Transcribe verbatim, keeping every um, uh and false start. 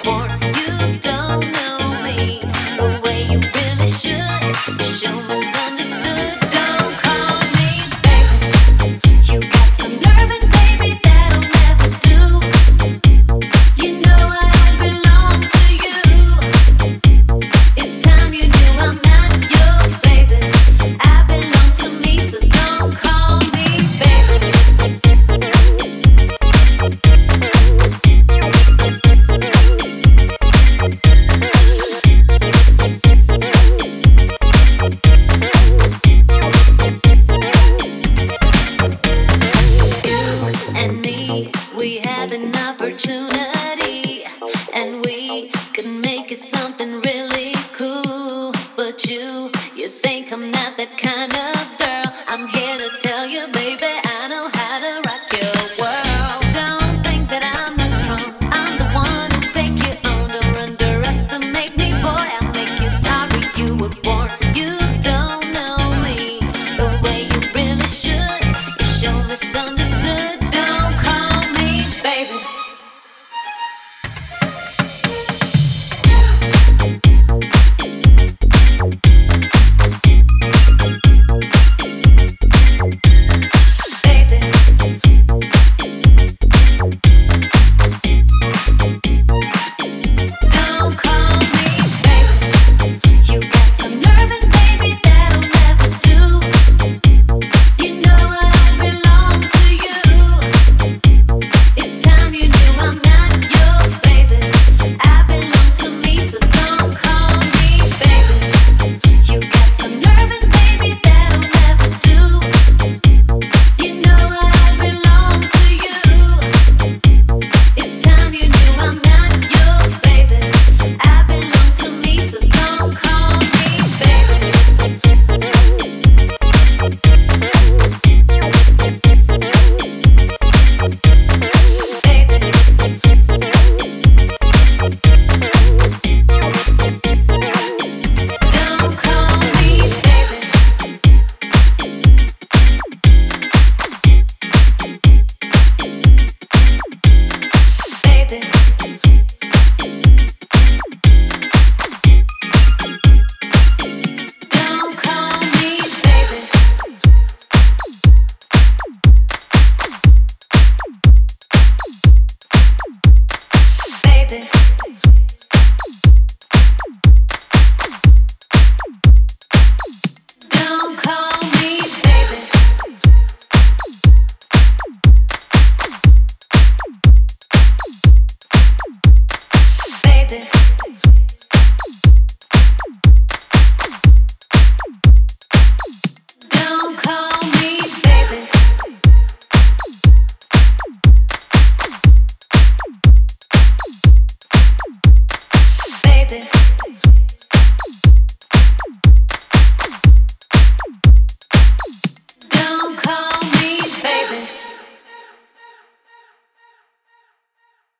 for. You don't know me the way you really should. You show misunderstood. Don't call me baby. You got some nerve, baby, that I'll never do. You know I don't belong to you. It's time you knew I'm not your baby. I belong to me, so don't call me baby. And me, we have an opportunity, and we